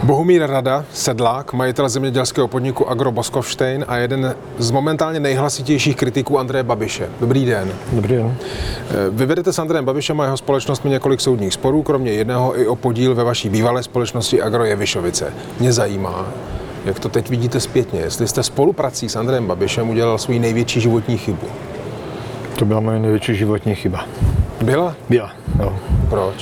Bohumír Rada, sedlák, majitel zemědělského podniku Agro Boskovštejn a jeden z momentálně nejhlasitějších kritiků Andreje Babiše. Dobrý den. Dobrý den. Vy vedete s Andrejem Babišem a jeho společnostmi několik soudních sporů, kromě jedného i o podíl ve vaší bývalé společnosti Agro Jevišovice. Mě zajímá, jak to teď vidíte zpětně, jestli jste spoluprací s Andrejem Babišem udělal svou největší životní chybu. To byla moje největší životní chyba. Byla? Byla, jo. Proč?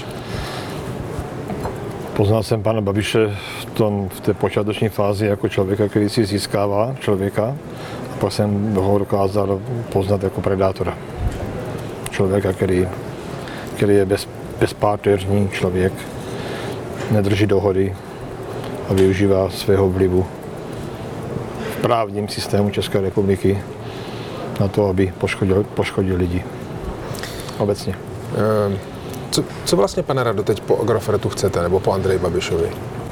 Poznal jsem pana Babiše v té počáteční fázi jako člověka, který si získává člověka, a pak jsem ho dokázal poznat jako predátora. Člověka, který je bezpáteřní člověk, nedrží dohody a využívá svého vlivu v právním systému České republiky na to, aby poškodil lidi. Obecně. Co vlastně, pane Rado, teď po Agrofertu chcete, nebo po Andreji Babišovi?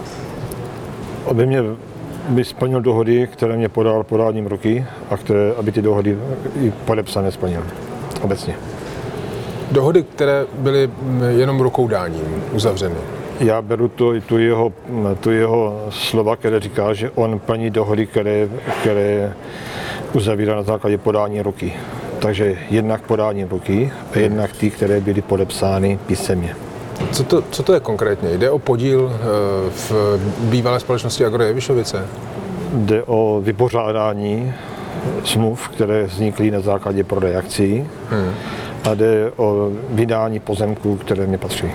Aby splnil dohody, které mě podal podáním ruky a aby ty dohody i podepsané splnil. Obecně. Dohody, které byly jenom rukoudáním uzavřeny. Já beru tu jeho slova, které říká, že on plní dohody, které uzavírá na základě podání ruky. Takže jednak podání ruky a jednak ty, které byly podepsány písemně. Co to je konkrétně? Jde o podíl v bývalé společnosti Agro Jevišovice? Jde o vypořádání smluv, které vznikly na základě prodeje akcií a jde o vydání pozemků, které mě patří.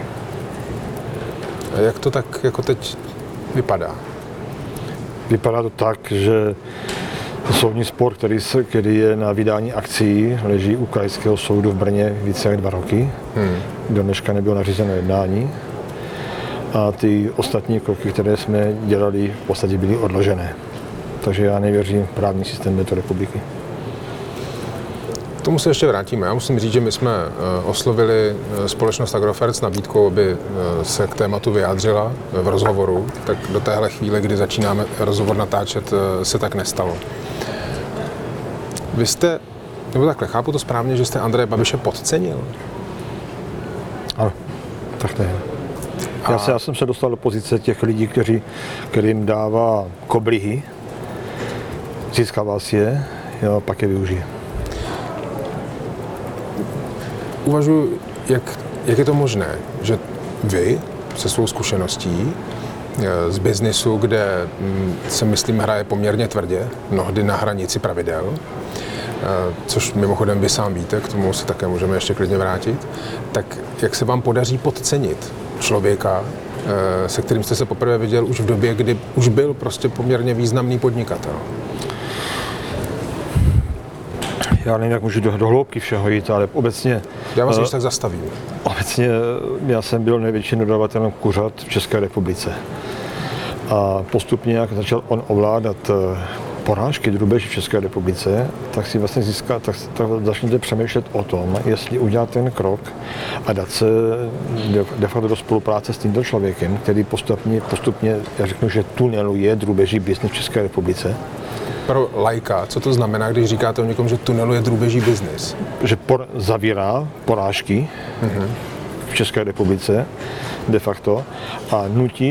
A jak to tak jako teď vypadá? Vypadá to tak, že soudní spor, který je na vydání akcií, leží u Krajského soudu v Brně více jak 2 roky. Do dneška nebylo nařízeno jednání. A ty ostatní kroky, které jsme dělali, v podstatě byly odložené. Takže já nevěřím v právní systém této republiky. K tomu se ještě vrátíme. Já musím říct, že my jsme oslovili společnost Agrofert s nabídkou, aby se k tématu vyjádřila v rozhovoru. Tak do téhle chvíle, kdy začínáme rozhovor natáčet, se tak nestalo. Vy jste, nebo takhle, chápu to správně, že jste Andreje Babiše podcenil? Ano, tak to je. Já jsem se dostal do pozice těch lidí, kterým dává koblihy, získává si je, a pak je využije. Uvažuji, jak je to možné, že vy se svou zkušeností z biznisu, kde se myslím hraje poměrně tvrdě, mnohdy na hranici pravidel, což mimochodem vy sám víte, k tomu se také můžeme ještě klidně vrátit, tak jak se vám podaří podcenit člověka, se kterým jste se poprvé viděl už v době, kdy už byl prostě poměrně významný podnikatel? Já nevím, jak můžu do hloubky všeho jít, ale obecně... Já vás ještě tak zastavím. Obecně já jsem byl největším dodavatelem kuřat v České republice. A postupně, jak začal on ovládat porážky drůbeže v České republice, tak si vlastně tak začnete přemýšlet o tom, jestli udělat ten krok a dát se de facto do spolupráce s tímto člověkem, který postupně, já řeknu, že tuneluje drůbeží byznys v České republice. Pro laika, co to znamená, když říkáte o někom, že tuneluje drůbeží biznis? Že zavírá porážky v České republice de facto a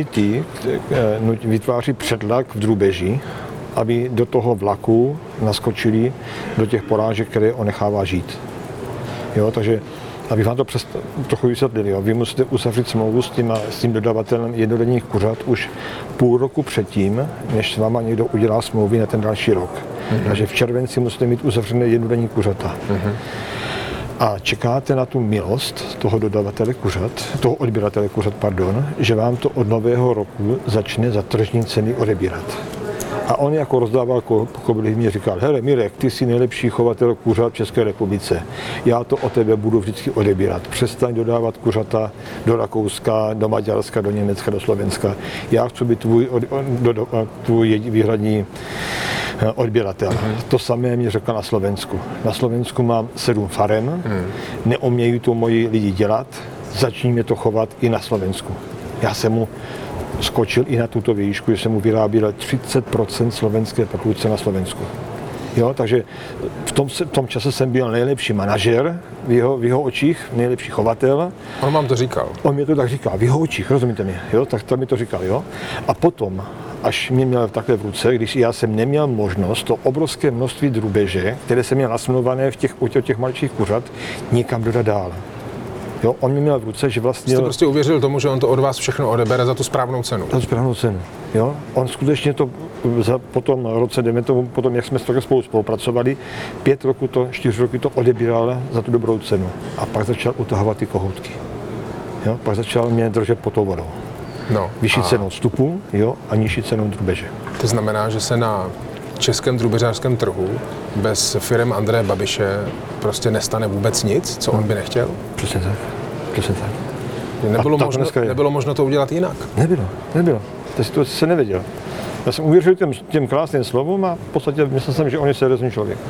vytváří předlak v drůbeži, aby do toho vlaku naskočili do těch porážek, které on nechává žít. Jo, takže abych vám to trochu vysvětlil, vy musíte uzavřít smlouvu s tím dodavatelem jednodenních kuřat už půl roku předtím, než s váma někdo udělá smlouvy na ten další rok. Takže v červenci musíte mít uzavřené jednodenní kuřata. A čekáte na tu milost toho dodavatele kuřat, toho odběratele kuřat, že vám to od nového roku začne za tržní ceny odebírat. A on jako rozdával koblihy mě říkal, hele Mirek, ty jsi nejlepší chovatel kuřat v České republice. Já to od tebe budu vždycky odebírat. Přestaň dodávat kuřata do Rakouska, do Maďarska, do Německa, do Slovenska. Já chci být tvůj výhradní odběratel. To samé mě řekl na Slovensku. Na Slovensku mám 7 farem, neumějí to moji lidi dělat, začni mě to chovat i na Slovensku. Já jsem mu skočil i na tuto výšku, že jsem mu vyráběl 30% slovenské produkce na Slovensku. Jo, takže v tom čase jsem byl nejlepší manažer v jeho očích, nejlepší chovatel. On vám to říkal? On mi to tak říkal, v jeho očích, rozumíte mi, jo, tak to mi to říkal, jo. A potom, až mě měl takhle v ruce, když já jsem neměl možnost to obrovské množství drůbeže, které jsem měl nasmluvané u těch maličkých kuřat, nikam dodat dál. Jo, on mi měl v ruce, že vlastně... Jste prostě uvěřil tomu, že on to od vás všechno odebere za tu správnou cenu? Za tu správnou cenu, jo. On skutečně to po tom roce, potom jak jsme spolu spolupracovali, 5 roků 4 roky to odebíral za tu dobrou cenu. A pak začal utahovat ty kohoutky. Jo, pak začal mě držet pod tou vodou. No, vyšší cenou vstupu, jo, a nižší cenou drůbeže. To znamená, že se na českém drůbežářském trhu bez firem Andreje Babiše prostě nestane vůbec nic, co on by nechtěl? Přesně tak. Přesně tak. Nebylo možno to udělat jinak? Nebylo. Ta situace se nevěděl. Já jsem uvěřil těm krásným slovům a v podstatě myslel jsem, že on je seriózní člověk.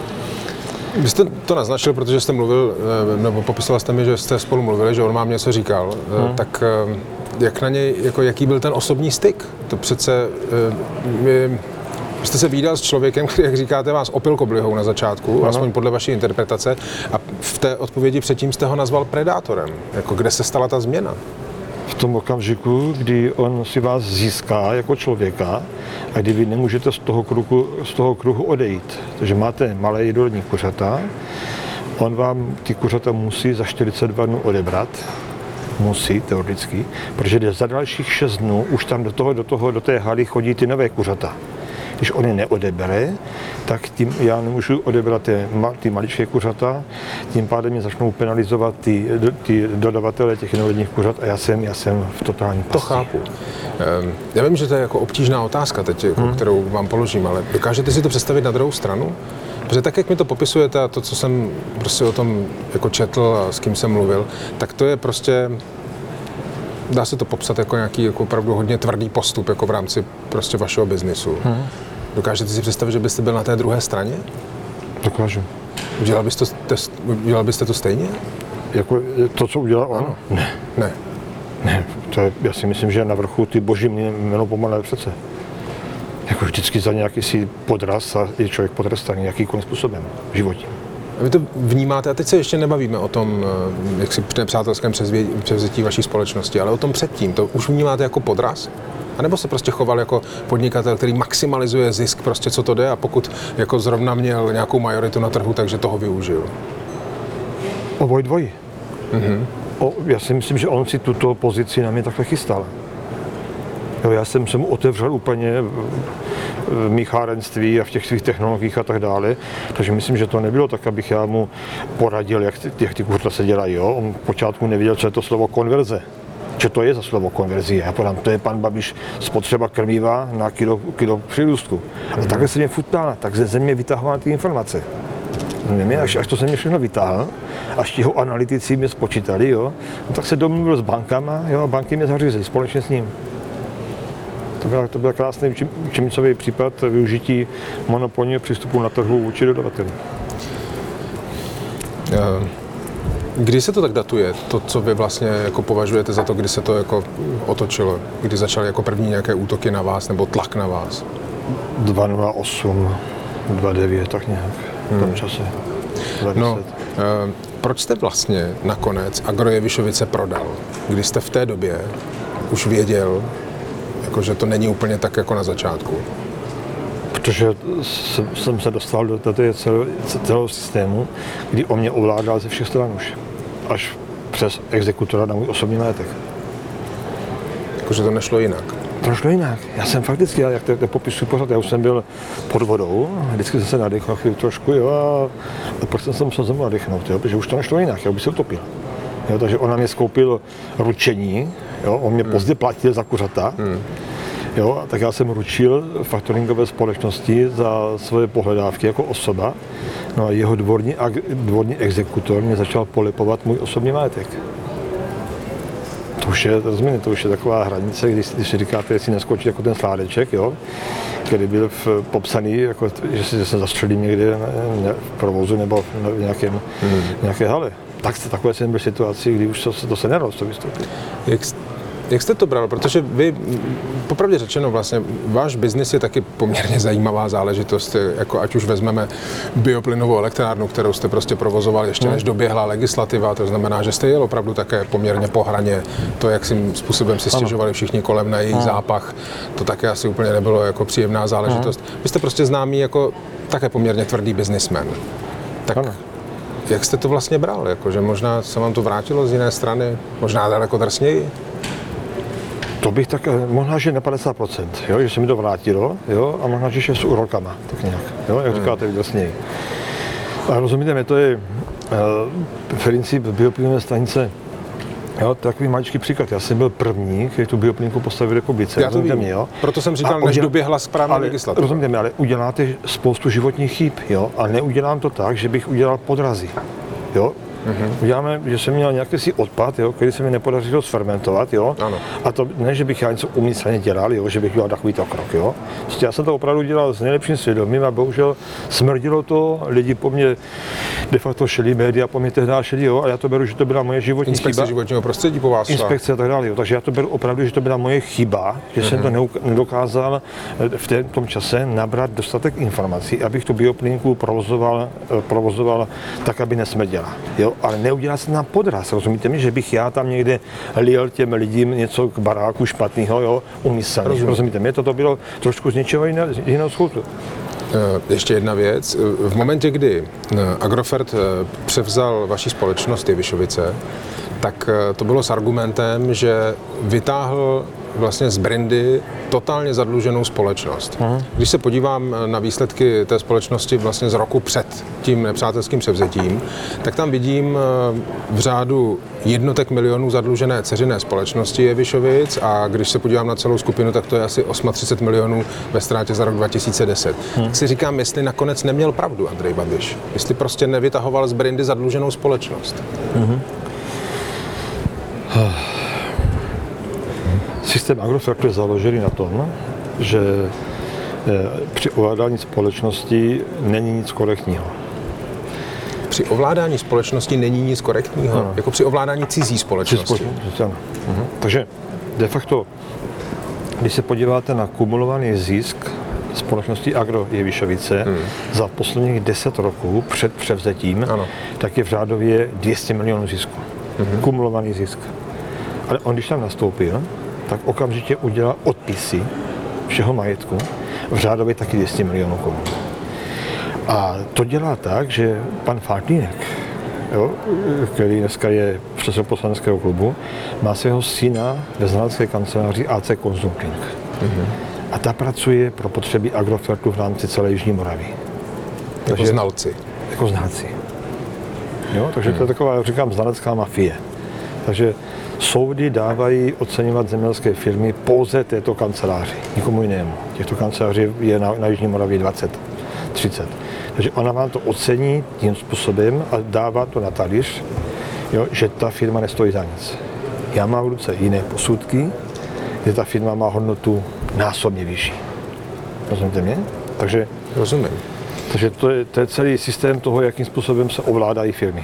Vy jste to naznačil, protože jste mluvil, nebo popisoval jste mi, že jste spolu mluvili, že on vám něco říkal, tak jak na něj, jako jaký byl ten osobní styk? To přece, vy jste se vídal s člověkem, který, jak říkáte, vás opil koblihou na začátku, aspoň podle vaší interpretace, a v té odpovědi předtím jste ho nazval predátorem. Jako kde se stala ta změna? V tom okamžiku, kdy on si vás získá jako člověka a kdy vy nemůžete z toho kruhu odejít. Takže máte malé jedolní kuřata, on vám ty kuřata musí za 42 dnů odebrat, musí teoreticky, protože za dalších 6 dnů už tam do té haly chodí ty nové kuřata. Když on je neodebere, tak tím já nemůžu odebrat ty maličké kuřata, tím pádem mě začnou penalizovat ty dodavatele těch inovedních kuřat a já jsem v totální pasti. To chápu. Já vím, že to je jako obtížná otázka teď, kterou vám položím, ale dokážete si to představit na druhou stranu? Protože tak, jak mi to popisujete a to, co jsem prostě o tom jako četl a s kým jsem mluvil, tak to je prostě, dá se to popsat jako nějaký jako opravdu hodně tvrdý postup jako v rámci prostě vašeho biznisu. Dokážete si představit, že byste byl na té druhé straně? Dokážu. Udělal byste to stejně? Jako to, co udělal on? Ano. Ne. Já si myslím, že na vrchu ty boží jméno pomalé přece. Jako vždycky za nějaký si podraz a je člověk potrestaný jakýmkoliv způsobem v životě. A vy to vnímáte, a teď se ještě nebavíme o tom, jak si nepřátelském převzetí vaší společnosti, ale o tom předtím. To už vnímáte jako podraz? A nebo se prostě choval jako podnikatel, který maximalizuje zisk, prostě co to jde, a pokud jako zrovna měl nějakou majoritu na trhu, takže toho využil? Oboj dvojí. Já si myslím, že on si tuto pozici na mě takhle chystal. Jo, já jsem se mu otevřel úplně v míchárenství a v těch svých technologiích a tak dále, takže myslím, že to nebylo tak, abych já mu poradil, jak ty kuřata se dělají. Jo? On v počátku nevěděl, co je to slovo konverze. Co to je za slovo konverzi? Já podám, to je pan Babiš spotřeba krmiva na kilo přírůstku. A takhle se mě futnal, tak ze země vytahoval ty informace. Až to se mě všechno vytáhl, až ti jeho analytici mě spočítali, jo, no, tak se domluvil s bankama, jo, a banky mě zařízely společně s ním. To byl krásný učebnicový případ využití monopolního přístupu na trhu vůči dodavatelům. Kdy se to tak datuje, to, co vy vlastně jako považujete za to, kdy se to jako otočilo, kdy začaly jako první nějaké útoky na vás nebo tlak na vás? 2008, 2009, tak nějak v tom čase. 2010. No, proč jste vlastně nakonec Agrojevišovice prodal, když jste v té době už věděl, jako, že to není úplně tak jako na začátku? Protože jsem se dostal do celého systému, kdy on mě ovládal ze všech stran už. Až přes exekutora na můj osobní majetek. Jakože to nešlo jinak? To nešlo jinak. Já jsem fakticky, jak to popisuju pořád, já už jsem byl pod vodou, vždycky jsem se nadechnul chvíli trošku, jo, a pak jsem se musel znovu nadechnout, jo, protože už to nešlo jinak, já bych se utopil. Jo, takže on na mě skoupil ručení, jo, on mě pozdě platil za kuřata, jo, tak já jsem ručil faktoringové společnosti za svoje pohledávky jako osoba, no a jeho dvorní exekutor mě začal polepovat můj osobní majetek. To už je taková hranice, když si říkáte, jestli neskočit jako ten sládeček, jo, který byl popsaný, jako, že se zastřelím někde v provozu nebo v nějaké hale. Takové jsem byl v situaci, kdy už to se nedalo z toho vystoupit. Jak jste to bral? Protože vy, popravdě řečeno, vlastně váš biznis je taky poměrně zajímavá záležitost, jako ať už vezmeme bioplynovou elektrárnu, kterou jste prostě provozoval ještě než doběhla legislativa, to znamená, že jste jel opravdu také poměrně po hraně, to, jakým způsobem si stěžovali všichni kolem na její zápach, to také asi úplně nebylo jako příjemná záležitost. Vy jste prostě známý jako také poměrně tvrdý biznismen. Tak jak jste to vlastně bral? Jako, že možná se vám to vrátilo z jiné strany, možná daleko drsněji? To bych tak, možná, že na 50%, jo, že se mi to vrátilo, jo, a možná, že s úrokama, tak nějak, jo, jak říkáte vy drsněji. A rozumíte mi, to je princip bioplynové stanice. Jo, takový maličký příklad. Já jsem byl první, který tu bioplynku postavil v republice. Já to vím. Jo? Proto jsem říkal, než doběhla správná legislativa. Rozumíte mi, ale uděláte spoustu životních chyb, jo? A neudělám to tak, že bych udělal podrazy. Jo? Uděláme, že jsem měl nějaký si odpad, jo, který se mi nepodařilo sfermentovat, jo. Ano. A to ne, že bych já něco umyslně dělal, jo, že bych dělal takovýto krok, jo. Prostě já jsem to opravdu dělal s nejlepším svědomím a bohužel smrdilo to, lidi po mně de facto šli, média po mě tehdy šli, jo, a já to beru, že to byla moje životní chyba. Inspekce životního prostředí po vás šla. Inspekce a tak dále, jo. Takže já to beru opravdu, že to byla moje chyba, že jsem to nedokázal v tom čase nabrat dostatek informací, abych tu bioplynku provozoval tak, aby nesmrděla. Jo, ale neudělá se nám podraz, rozumíte mi, že bych já tam někde lijel těm lidem něco k baráku špatného, jo, umyslně, rozumíte mi, to bylo trošku z něčeho jiného schůtu. Ještě jedna věc. V momentě, kdy Agrofert převzal vaši společnost Jevišovice, tak to bylo s argumentem, že vytáhl vlastně z brandy totálně zadluženou společnost. Když se podívám na výsledky té společnosti vlastně z roku před tím nepřátelským převzetím, tak tam vidím v řádu jednotek milionů zadlužené dceřiné společnosti Jevišovic a když se podívám na celou skupinu, tak to je asi 38 milionů ve ztrátě za rok 2010. Tak si říkám, jestli nakonec neměl pravdu Andrej Babiš, jestli prostě nevytahoval z brandy zadluženou společnost. Systém Agrofertu je založený na tom, že při ovládání společnosti není nic korektního. Při ovládání společnosti není nic korektního? Ano. Jako při ovládání cizí společnosti? Ano. Takže de facto, když se podíváte na kumulovaný zisk společnosti Agro Jevišovice za posledních 10 roků před převzetím, tak je v řádově 200 milionů zisku. Kumulovaný zisk. Ale on, když tam nastoupil, tak okamžitě udělal odpisy všeho majetku, v řádově taky 200 milionů korun. A to dělá tak, že pan Faltýnek, jo, který dneska je předsedou poslaneckého klubu, má svého syna ve znalecké kanceláři AC Consulting. A ta pracuje pro potřeby Agrofertu v rámci celé Jižní Moravy. Jako znalci. Jako znalci. Jo, takže to je taková, jak říkám, znalecká mafie. Takže soudy dávají oceňovat zemědělské firmy pouze této kanceláři, nikomu jinému. Těchto kanceláří je na Jižní Moravě 20, 30. Takže ona vám to ocení tím způsobem a dává to na talíř, jo, že ta firma nestojí za nic. Já mám v ruce jiné posudky, kde ta firma má hodnotu násobně vyšší. Rozumíte mě? Takže, rozumím. Takže to je celý systém toho, jakým způsobem se ovládají firmy.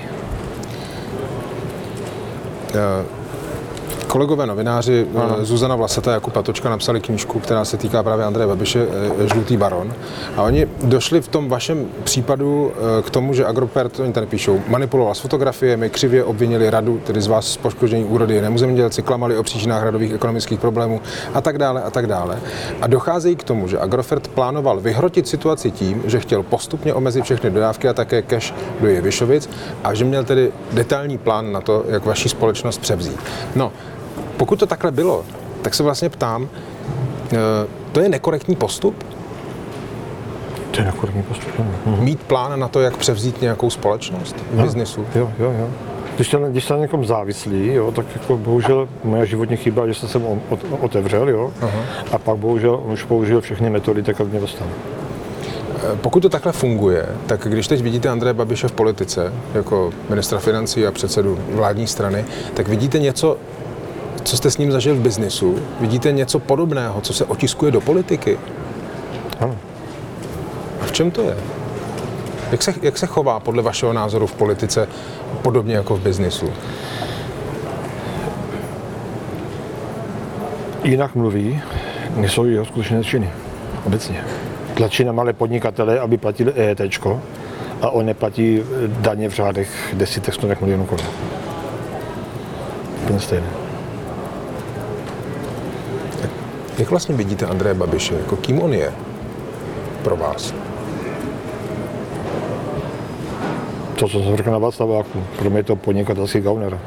Kolegové novináři Zuzana Vlasatá a Jakub Patočka napsali knížku, která se týká právě Andreje Babiše, Žlutý baron. A oni došli v tom vašem případu k tomu, že Agrofert, oni tady píšou, manipuloval s fotografiemi, křivě obvinili radu, tedy z vás z poškození úrody jinému zemědělci, klamali o příčinách radových ekonomických problémů a tak dále a tak dále. A docházejí k tomu, že Agrofert plánoval vyhrotit situaci tím, že chtěl postupně omezit všechny dodávky a také cash do Jevišovic a že měl tedy detailní plán na to, jak vaši společnost převzít. No, pokud to takhle bylo, tak se vlastně ptám, to je nekorektní postup? To je nekorektní postup. Mít plán na to, jak převzít nějakou společnost v biznesu? Jo. Když jsem na někom závislý, jo, tak jako bohužel moje životní chyba, že jsem se otevřel, jo, a pak bohužel on už použil všechny metody, tak aby mě dostal. Pokud to takhle funguje, tak když teď vidíte Andreje Babiše v politice, jako ministra financí a předsedu vládní strany, tak vidíte něco, co jste s ním zažil v biznisu, vidíte něco podobného, co se otiskuje do politiky? Ano. A v čem to je? Jak se chová podle vašeho názoru v politice podobně jako v biznisu? jinak mluví, nejsou jeho skutečné činy. Obecně. Tlačí na malé podnikatele, aby platili EETčko a on neplatí daně v řádech desítek, stovek milionů korun. Úplně stejné. Jak vlastně vidíte Andreje Babiše? Jako kým on je pro vás? To, co jsem řekl na Václaváku, pro mě je to podnikatelský gauner.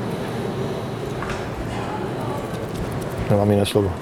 Nemám jiné slovo.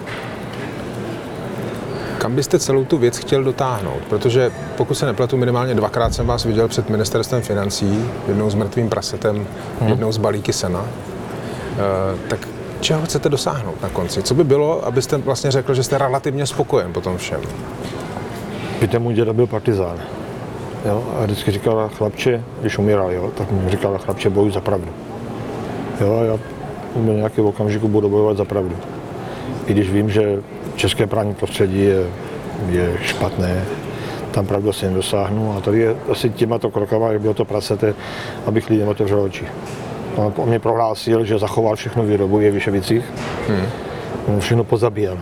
Kam byste celou tu věc chtěl dotáhnout? Protože pokud se nepletu, minimálně dvakrát jsem vás viděl před ministerstvem financí, jednou s mrtvým prasetem, jednou s balíky sena. Tak čeho chcete dosáhnout na konci? Co by bylo, abyste vlastně řekl, že jste relativně spokojen po tom všem? Víte, můj děda byl partizán. Jo? A vždycky říkal chlapče, když umíral, jo, tak mi říkal chlapče, bojuj za pravdu. Jo, já v nějakém okamžiku budu bojovat za pravdu. I když vím, že české právní prostředí je špatné, tam pravdu asi nedosáhnu. A tady je asi těmato krokama, jak bylo to prasete, abych lidem otevřel oči. On mě prohlásil, že zachoval všechno výrobu v Jevišovicích. On všechno pozabíjel.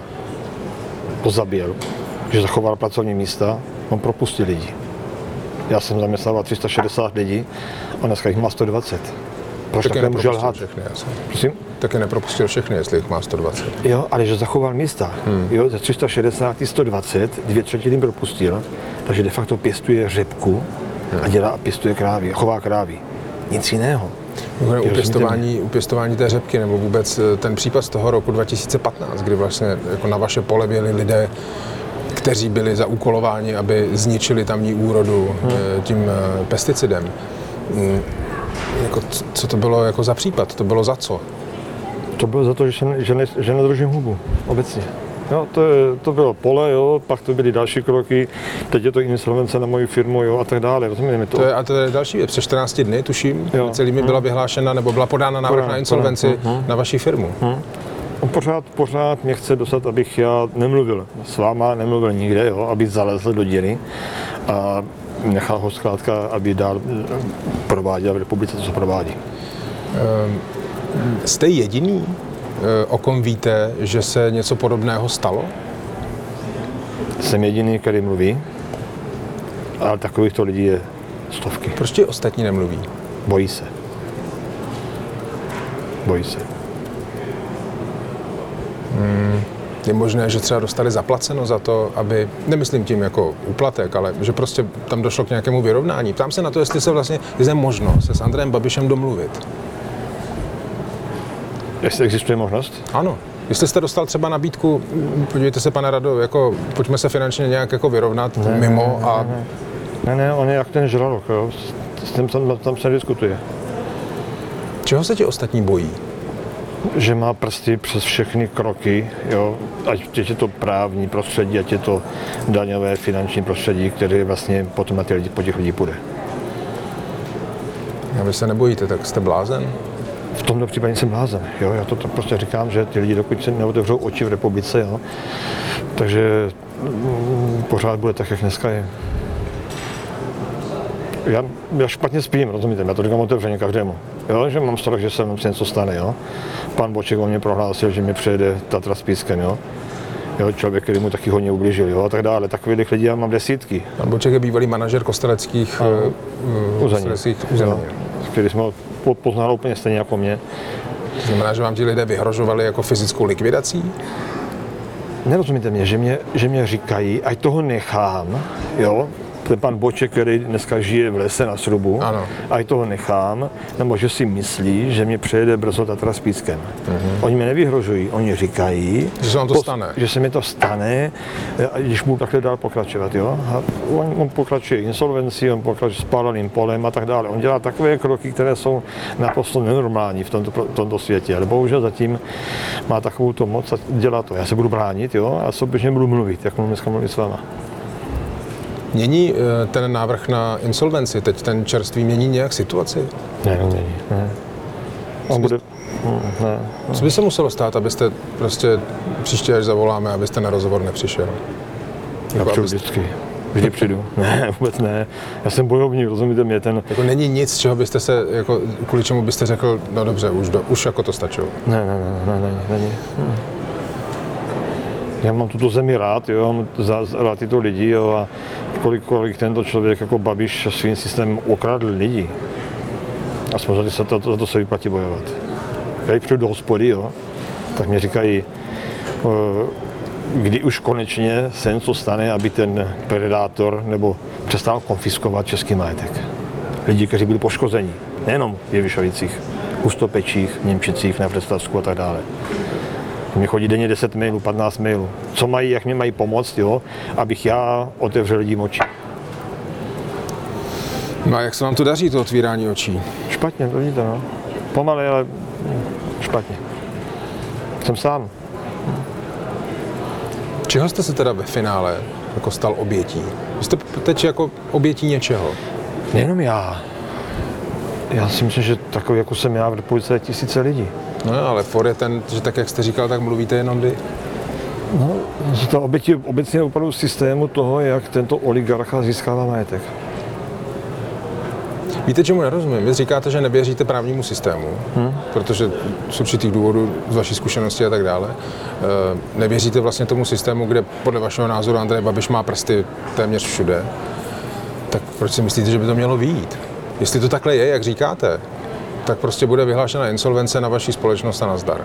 Že zachoval pracovní místa, on propustil lidi. Já jsem zaměstnával 360 lidí a dneska jich má 120. Proč takhle může lhát? Prosím? Taky nepropustil všechny, jestli jich má 120. Jo, ale že zachoval místa. Jo, ze 360 120, 2/3 propustil, takže de facto pěstuje řepku a pěstuje krávy, chová krávy. Nic jiného. U pěstování té řepky, nebo vůbec ten případ z toho roku 2015, kdy vlastně jako na vaše pole byli lidé, kteří byli zaúkolováni, aby zničili tamní úrodu tím pesticidem. Jako, co to bylo jako za případ? To bylo za co? To bylo za to, že nedržím hubu obecně. Jo, to bylo pole, jo, pak to byly další kroky, teď je to insolvence na moji firmu, jo, a tak dále, rozumíme to. To je další věc, přes 14 dny, tuším, celými byla vyhlášena, nebo byla podána návrh na insolvenci na vaši firmu. On pořád mě chce dostat, abych já nemluvil s váma, nemluvil nikde, jo, aby zalezl do díry a nechal ho zkrátka, aby dál prováděl v republice to, co provádí. Jste jediný, o kom víte, že se něco podobného stalo? Jsem jediný, který mluví, ale takovýchto lidí je stovky. Proč ti ostatní nemluví? Bojí se. Je možné, že třeba dostali zaplaceno za to, aby, nemyslím tím jako úplatek, ale že prostě tam došlo k nějakému vyrovnání. Ptám se na to, jestli se vlastně je možno se s Andrejem Babišem domluvit. Jestli existuje možnost? Ano. Jestli jste dostal třeba nabídku, podívejte se, pane Rado, jako pojďme se finančně nějak jako vyrovnat mimo a... Ne, on je jak ten žralok, jo. S tím tam se diskutuje. Čeho se ti ostatní bojí? Že má prsty přes všechny kroky, jo, ať je to právní prostředí, ať je to daňové, finanční prostředí, které vlastně potom na po těch lidí půjde. A vy se nebojíte, tak jste blázen? V tomto případě jsem blázen, jo, já to prostě říkám, že ty lidi, dokud se neotevřou oči v republice, jo, takže pořád bude tak, jak dneska je. Já špatně spím, rozumíte, já to říkám otevřeně každému, jo, že mám strach, že se mnou něco stane, jo. Pan Boček o mě prohlásil, že mi přejede Tatra s Pískem, jo. Jo, člověk, který mu taky hodně ublížil, jo, a tak dále. Takových lidí já mám desítky. Pan Boček je bývalý manažer kosteleckých území, který jsme ho poznal úplně stejně jako mě. Znamená, že vám ti lidé vyhrožovali jako fyzickou likvidací? Nerozumíte mě, že mě říkají, ať toho nechám, jo, ten pan Boček, který dneska žije v lese na srubu, ať toho nechám, nebo že si myslí, že mě přejede brzo Tatra s Pískem. Oni mě nevyhrožují, oni říkají, že se vám to stane. Že se mi to stane, když budu takhle dál pokračovat. Jo? A on pokračuje insolvencí, on pokračuje spáleným polem a tak dále. On dělá takové kroky, které jsou naprosto nenormální v tomto světě, ale bohužel zatím má takovou to moc a dělá to. Já se budu bránit, jo? A souběžně budu mluvit, jak mluvím dneska mluvit s váma. Mění ten návrh na insolvenci, teď ten čerstvý, mění nějak situaci? Ne. On bude... Ne. Co by se muselo stát, abyste prostě příště, až zavoláme, abyste na rozhovor nepřišel? Já přijdu vždycky. Vždy přijdu. Ne, vůbec ne. Já jsem bojovník, rozumíte mě, ten... Jako není nic, čeho byste se, jako, kvůli čemu byste řekl, no dobře, už jako to stačilo. Ne, není. Já mám tuto zemi rád, jo, rád tyto lidi, jo, a kolik tento člověk jako Babiš svým systémem okradl lidí. A samozřejmě za to se vyplatí bojovat. Já přijdu do hospody, jo, tak mě říkají, kdy už konečně se něco stane, aby ten predátor nebo přestal konfiskovat český majetek. Lidi, kteří byli poškození, nejenom v Jevišovicích, Hustopečích, Němčicích, na Představsku a tak dále. Mně chodí denně 10 mailů, 15 mailů. Co mají, jak mě mají pomoct, jo, abych já otevřel lidím oči. No a jak se vám to daří, to otvírání očí? Špatně, to vidíte, no. Pomalej, ale špatně. Jsem sám. Čeho jste se teda ve finále jako stal obětí? Vy jste teď jako obětí něčeho? Nejenom já. Já si myslím, že takový, jako jsem já, v republice je tisíce lidí. No ale for je ten, že tak, jak jste říkal, tak mluvíte jenom vy. No, to obecně opravdu systému toho, jak tento oligarcha získává majetek. Víte, čemu nerozumím? Vy říkáte, že nevěříte právnímu systému, protože z určitých důvodů, z vaší zkušenosti a tak dále, nevěříte vlastně tomu systému, kde podle vašeho názoru Andrej Babiš má prsty téměř všude. Tak proč si myslíte, že by to mělo vyjít? Jestli to takhle je, jak říkáte, tak prostě bude vyhlášena insolvence na vaší společnost a nazdar.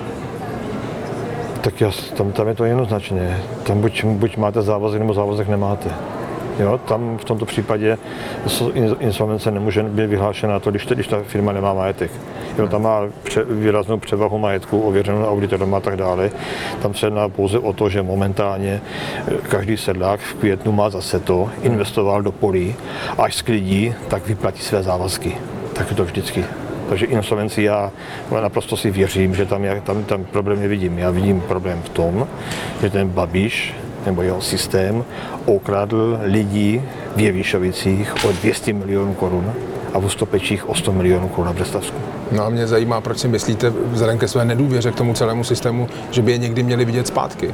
Tak tam je to jednoznačně. Tam buď máte závazek, nebo závazek nemáte. Jo, tam v tomto případě insolvence nemůže být vyhlášena to, když ta firma nemá majetek. Jo, tam má výraznou převahu majetku, ověřenou auditorem a tak dále. Tam se jedná pouze o to, že momentálně každý sedlák v květnu má zase to, investoval do polí, až sklidí, tak vyplatí své závazky. Tak je to vždycky. Takže insolvenci já naprosto si věřím, že tam problém nevidím. Já vidím problém v tom, že ten Babiš nebo jeho systém okradl lidí v Jevišovicích o 200 milionů korun a v Hustopečích o 100 milionů korun na Břestavsku. No a mě zajímá, proč si myslíte, vzhledem ke své nedůvěře k tomu celému systému, že by je někdy měli vidět zpátky?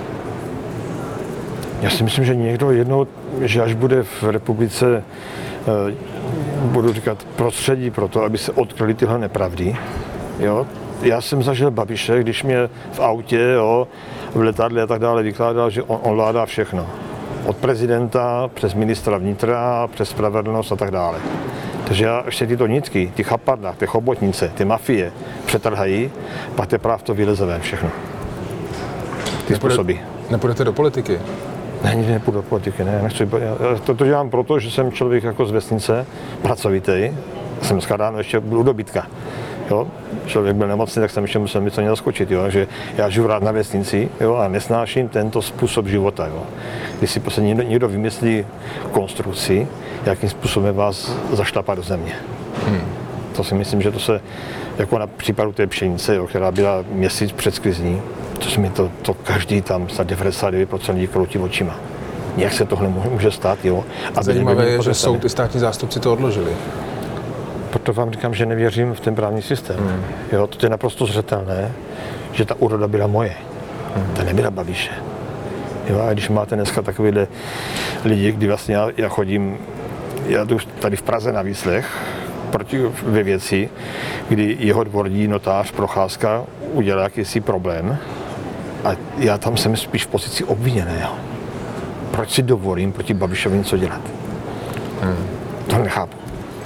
Já si myslím, že někdo jednou, že až bude v republice, budu říkat, prostředí pro to, aby se odkryly tyhle nepravdy, jo. Já jsem zažil Babiše, když mě v autě, jo, v letadle a tak dále vykládal, že on vládá všechno. Od prezidenta, přes ministra vnitra, přes spravedlnost a tak dále. Takže já ještě tyto nitky, ty chapadla, ty chobotnice, ty mafie přetrhají, pak teprve to vyleze ven všechno. Ty způsoby. Nepůjdete do politiky? Ne, nikdy nepůjdu do politiky, ne, nechci. Já to dělám proto, že jsem člověk jako z vesnice, pracovitý. Jsem dneska ráno ještě byl u dobytka. Jo? Člověk byl nemocný, tak jsem ještě musel něco naskočit, jo? Takže já žiju rád na vesnici, jo? A nesnáším tento způsob života. Jo? Když si prostě někdo vymyslí konstrukci, jakým způsobem vás zašlapá do země. To si myslím, že to se, jako na případu té pšenice, jo, která byla měsíc před sklizní, to se mi to každý tam za 99% lidí kroutí očima. Jak se tohle může stát, jo? Zajímavé je, že soud i státní zástupci to odložili. Proto vám říkám, že nevěřím v ten právní systém. Jo, to je naprosto zřetelné, že ta úroda byla moje. Ta nebyla Babiše. Jo, a když máte dneska takovýhle lidi, kdy vlastně já jdu tady v Praze na výslech ve věci, kdy jeho dvorní notář Procházka udělal jakýsi problém a já tam jsem spíš v pozici obviněného. Proč si dovolím proti Babišovi něco dělat? To nechápu.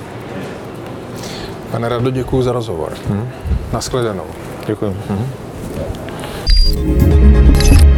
Pane Rado, děkuji za rozhovor. Nashledanou. Děkuji.